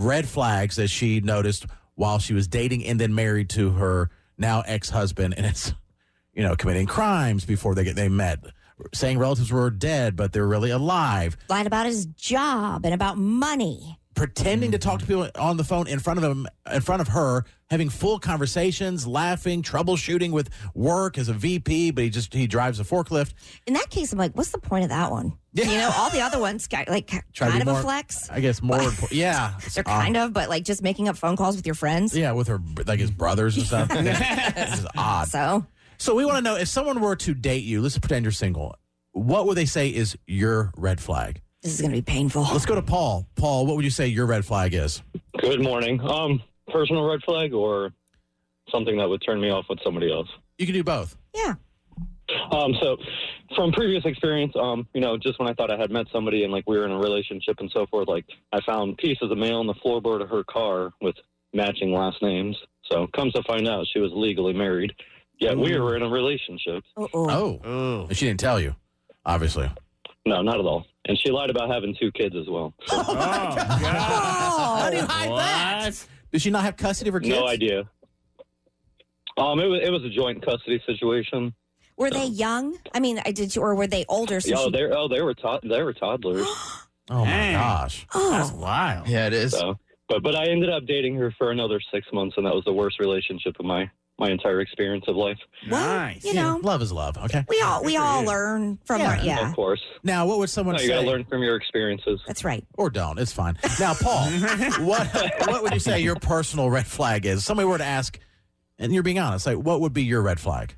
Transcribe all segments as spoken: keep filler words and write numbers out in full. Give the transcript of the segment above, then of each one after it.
red flags that she noticed while she was dating and then married to her now ex-husband, and it's, you know, committing crimes before they get they met, saying relatives were dead but they're really alive, Lying about his job and about money. pretending to talk to people on the phone in front of him, in front of her, having full conversations, laughing, troubleshooting with work as a V P, but he just he drives a forklift. In that case, I'm like, what's the point of that one? Yeah. You know, all the other ones got like Try to kind be of more- a flex. I guess more. impo- yeah, They're Uh, kind of, but like just making up phone calls with your friends. Yeah, with her like his brothers and stuff. This is odd. So So we want to know, if someone were to date you, let's pretend you're single, what would they say is your red flag? this is going to be painful. Let's go to Paul. Paul, what would you say your red flag is? Good morning. Um, personal red flag or something that would turn me off with somebody else? You can do both. Yeah. Um, so from previous experience, um, you know, just when I thought I had met somebody and like we were in a relationship and so forth, like I found pieces of mail on the floorboard of her car with matching last names. So comes to find out she was legally married, yet we were in a relationship. Uh-oh. Oh. Oh. She didn't tell you, obviously. No, not at all. And she lied about having two kids as well. So, Oh, God. How do you hide that? What? Does she not have custody of her kids? no idea. Um, it was it was a joint custody situation. Were they young? I mean, I did you, or were they older? So Oh, she, they oh they were to- they were toddlers. Oh, my Dang. gosh. That's oh, wild. Yeah, it is. So, but but I ended up dating her for another six months, and that was the worst relationship of my my entire experience of life. well, Nice. you Yeah, know, love is love, okay? we all we all learn from Yeah. our yeah. Of course, Now, what would someone no, you say? got to learn from your experiences. That's right. Or don't. It's fine. Now, Paul, what what would you say your personal red flag is? Somebody were to ask, and you're being honest, like, what would be your red flag?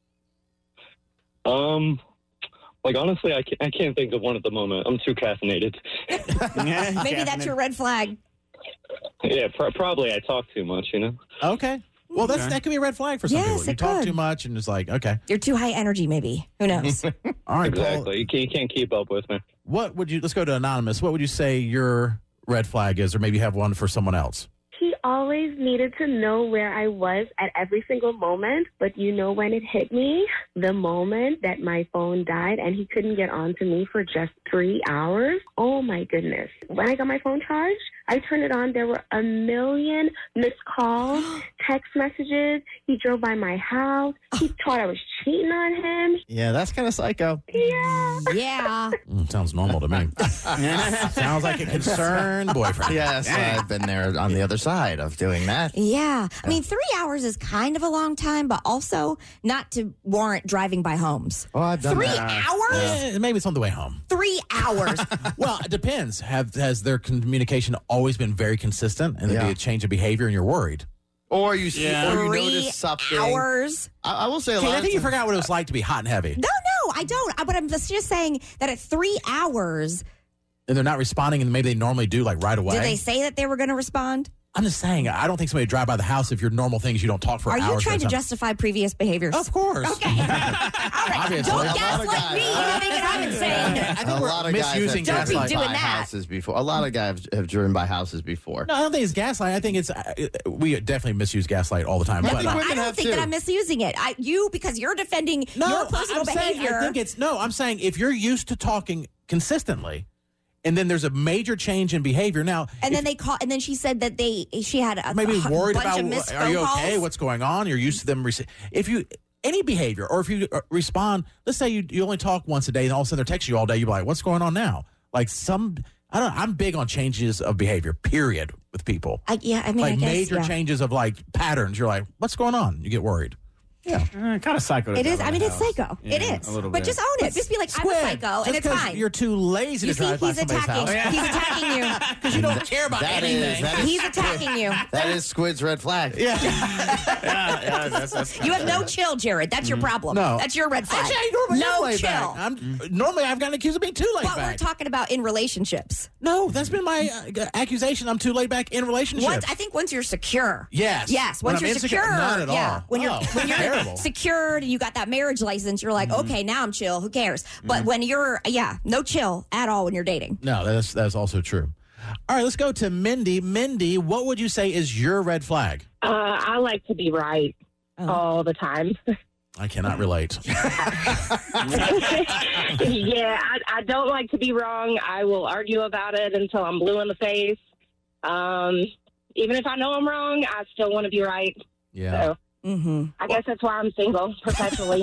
Um, like honestly, I can't, I can't think of one at the moment. I'm too caffeinated. Maybe that's your red flag. yeah, pr- probably I talk too much. You know. Okay. Well, that's Okay. that could be a red flag for some Yes, people. You it talk could. too much, and it's like, okay. You're too high energy, maybe. Who knows? All right, Exactly. Paul, You can't, you can't keep up with me. what would you, let's go to Anonymous. What would you say your red flag is, or maybe you have one for someone else? He always needed to know where I was at every single moment, but you know when it hit me? The moment that my phone died and he couldn't get on to me for just three hours. Oh my goodness. When I got my phone charged, I turned it on. There were a million missed calls, text messages. He drove by my house. He thought I was cheating on him. Yeah, that's kind of psycho. Yeah. yeah. Mm, sounds normal to me. Sounds like a concerned boyfriend. Yes, Dang. I've been there on the other side of doing that. Yeah. I mean, three hours is kind of a long time, but also not to warrant driving by homes. Oh, I've done Three that. hours? Eh, maybe it's on the way home. Three hours. Well, it depends. Have has their communication always been very consistent, and there'd Yeah. be a change of behavior, and you're worried? Or you see, Yeah. or you Three notice something. hours. I, I will say a Okay, lot I of think you times- forgot what it was like to be hot and heavy, No, no, I don't. I- But I'm just just saying that at three hours, and they're not responding, and maybe they normally do, like right away. did they say that they were going to respond? I'm just saying, I don't think somebody would drive by the house if your normal things you don't talk for Are hours. you at trying a to time. justify previous behaviors? Of course. Okay. All right. Obviously. Don't A lot gaslight of guys- me into thinking I'm insane. I think A we're lot of guys misusing have Don't be driven gaslight. doing by that. houses before. A lot of guys have driven by houses before. No, I don't think it's gaslight. I think it's uh, we definitely misuse gaslight all the time. I but think But women I don't have think too. that I'm misusing it. I, you, because you're defending no, your personal I'm saying, behavior. I think it's no. I'm saying if you're used to talking consistently, and then there's a major change in behavior. Now, and if- then they call, and then she said that they she had a maybe a worried bunch about of missed are you phone okay? calls. What's going on? You're used to them. Rec- if you any behavior, or if you uh, respond, let's say you you only talk once a day, and all of a sudden they're texting you all day. You're like, what's going on now? Like some, I don't. I'm big on changes of behavior. Period. With people, I, yeah, I mean, like I guess, major yeah. changes of like patterns. You're like, what's going on? You get worried. Uh, kind of psycho. to It drive is. by I mean, the it's house. psycho. Yeah, it is. a little but bit. just own it. Just be like, I'm a Squid, psycho, just and it's 'cause fine. You're too lazy You to see, drive by he's somebody's attacking. house He's attacking you. because you don't care about That is- anything. that is- He's attacking you. That is Squid's red flag. yeah. yeah, yeah, that's, that's You have no chill, Jared. That's your problem. No. That's your red flag. Actually, I normally am no laid chill. back. I'm, Normally, I've gotten accused of being too laid But we're back. talking about in relationships. no, that's been my uh, accusation. I'm too laid back in relationships. Once I think once you're secure. Yes. Yes. When Once I'm you're insecure- secure. not at yeah. all. When you're Oh, when you're terrible. secured and you got that marriage license, you're like, okay, now I'm chill. Who cares? But Mm-hmm. when you're yeah, no chill at all when you're dating. No, that's that's also true. All right, let's go to Mindy. Mindy, what would you say is your red flag? Uh, I like to be right Oh. all the time. I cannot relate. yeah, I, I don't like to be wrong. I will argue about it until I'm blue in the face. Um, even if I know I'm wrong, I still want to be right. Yeah. So Mm-hmm. I guess that's why I'm single perpetually.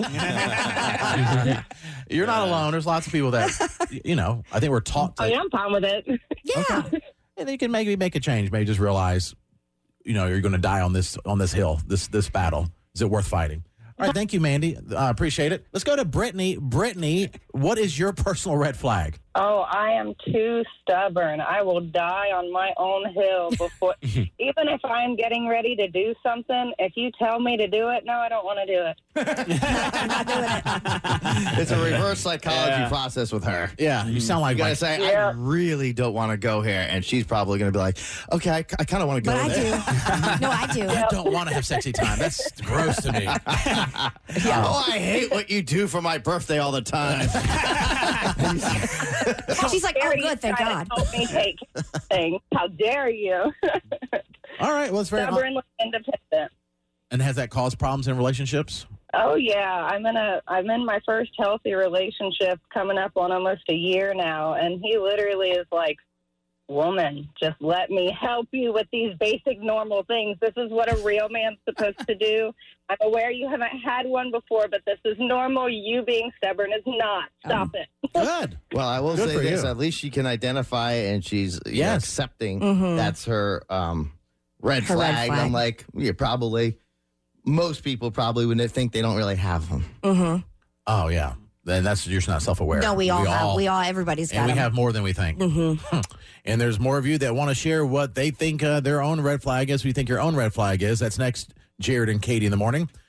You're not alone. There's lots of people that, you know, I think we're taught to. Oh, yeah, I'm fine with it. Yeah. And they can maybe make a change. Maybe just realize, you know, you're going to die on this on this hill, this this battle. Is it worth fighting? All right, thank you, Mandy. I uh, appreciate it. Let's go to Brittany. Brittany, what is your personal red flag? Oh, I am too stubborn. I will die on my own hill before, even if I'm getting ready to do something. If you tell me to do it, no, I don't want to do it. Not doing it. It's a reverse psychology Yeah. process with her. Yeah, you sound like, You gotta like say, Yeah. I really don't want to go here. And she's probably going to be like, okay, I, I kind of want to go But I there. do. No, I do. I don't want to have sexy time. That's gross to me. Oh, I hate what you do for my birthday all the time. She's like, oh, Dare you good, thank try God. to help me take thing. How dare you? All right, well, it's very. Stubbornly independent. And has that caused problems in relationships? Oh yeah, I'm in a I'm in my first healthy relationship coming up on almost a year now, and he literally is like, "Woman, just let me help you with these basic normal things. This is what a real man's supposed to do. I'm aware you haven't had one before, but this is normal. You being stubborn is not. Stop it." Good. Well, I will Good say for this. you. At least she can identify and she's you know, Yes. accepting Mhm. that's her um, red, Her red flag. flag. I'm like, yeah, probably, most people probably wouldn't think they don't really have them. Mm-hmm. Oh yeah. Then that's you're just not self-aware. No, we all have. We all, everybody's got and we them. have more than we think. Mm-hmm. And there's more of you that want to share what they think uh, their own red flag is. We think your own red flag is. That's next. Jared and Katie in the morning.